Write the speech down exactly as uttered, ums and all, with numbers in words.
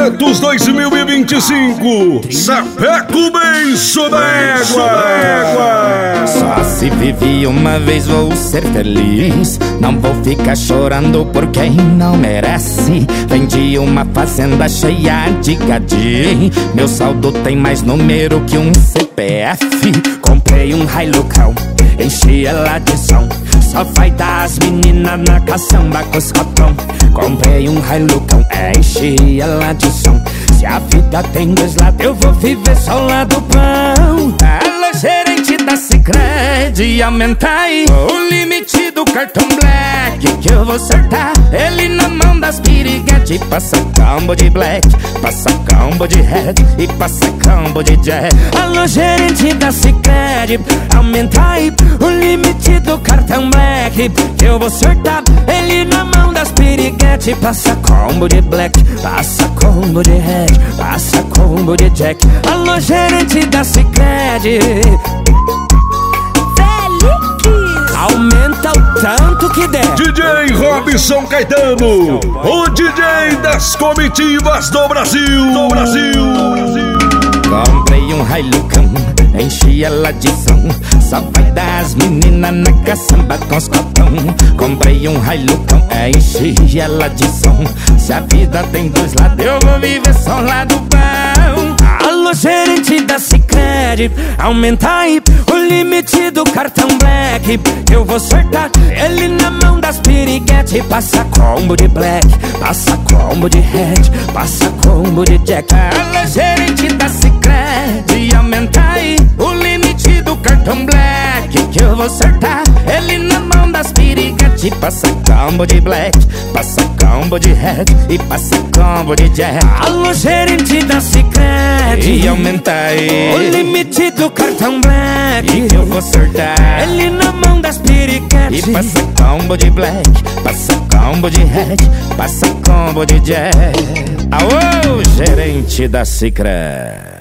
Eventos dois mil e vinte e cinco, Sapeco Benço da Égua. Só se vive uma vez, vou ser feliz. Não vou ficar chorando por quem não merece. Vendi uma fazenda cheia de gadinho. Meu saldo tem mais número que um C P F. Comprei um Hilucão, enchi ela de som. Só vai dar as meninas na caçamba com os cotão. Comprei um Hilucão, enchi ela de som. Se a vida tem dois lados, eu vou viver só o lado pão. Alô, gerente da Sicredi, aumenta aí o limite do cartão Black, que eu vou acertar ele na mão das piriguete. Passa combo de Black, passa combo de Red e passa combo de Jack. Alô, gerente da Sicredi, aumenta aí o limite do cartão Black, que eu vou acertar ele na mão das piriguete. Passa combo de Black, passa combo de Red, passa combo de Jack. Alô, gerente da Sicredi, aumenta o tanto que der. D J Robson Caetano, o D J das comitivas do Brasil. Do Brasil. Comprei um Hilucão, enchi ela de som. Só vai dar as meninas na caçamba com os cotão. Comprei um Hilucão, enchi ela de som. Se a vida tem dois lados, eu vou viver só o lado bom. Alô, gerente da Sicredi, aumenta aí o limite do cartão Black, que eu vou acertar ele na mão das piriguete. Passa combo de Black, passa combo de Red, passa combo de Jack. Alô, gerente da Sicredi, aumenta aí o limite do cartão Black, que eu vou acertar ele na mão das piriguete. Passa combo de Black, passa combo de Red e passa combo de Jack. Alô, gerente da Sicredi, e aumenta aí o limite do cartão Black, que eu vou acertar ele na mão das piriguete. E passa combo de Black, passa combo de Red, passa combo de Jack. Alô, gerente da Sicredi.